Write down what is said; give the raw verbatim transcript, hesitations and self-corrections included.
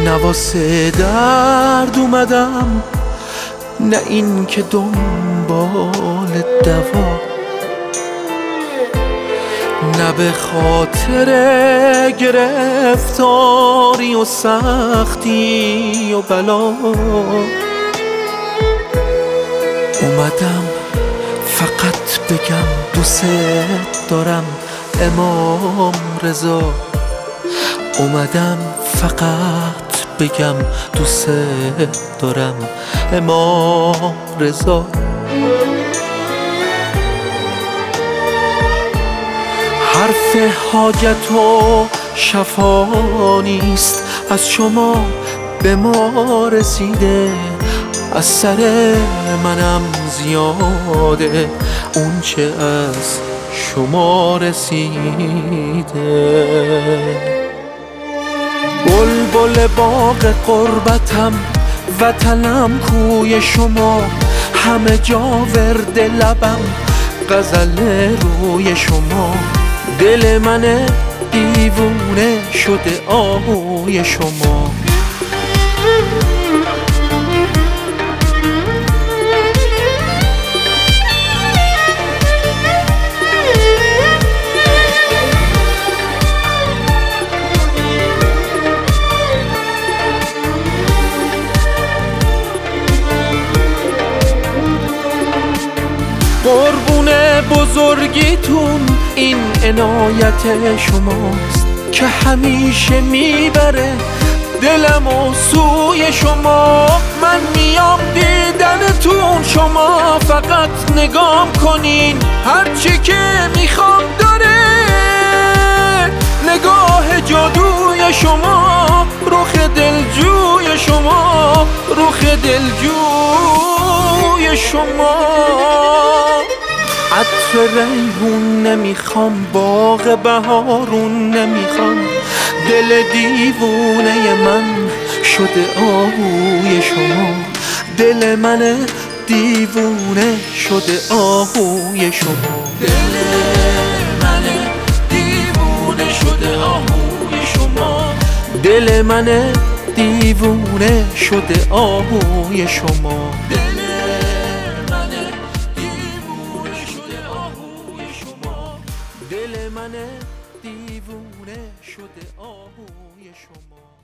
نواسه درد اومدم، نه این که دنبال دوا، نه به خاطر گرفتاری و سختی و بلا. اومدم فقط بگم دوست دارم امام رضا، اومدم فقط بگم دوست دارم امام رضا. حرف حاجت و شفا نیست، از شما به ما رسیده، از سر منم زیاده اون چه از شما رسیده. بلبل باغ قربتم، وطنم کوی شما، همه جا ورد لبم غزل روی شما. دل من دیوونه شده آهوی شما. قربون بزرگیتون این عنایت شماست که همیشه میبره دلم و سوی شما. من میام دیدنتون، شما فقط نگام کنین، هرچی که میخوام داره نگاه جادوی شما، رخ دلجوی شما، رخ دلجوی شما. عطر ریحون نمیخوام، باغ بهارون نمیخوام، دل دیوونه من شده آهوی شما. دل من دیوونه شده آهوی شما. دل من دیوونه شده آهوی شما. دل من دیوونه شده آهوی شما. دل من دیوونه شده آهوی شما.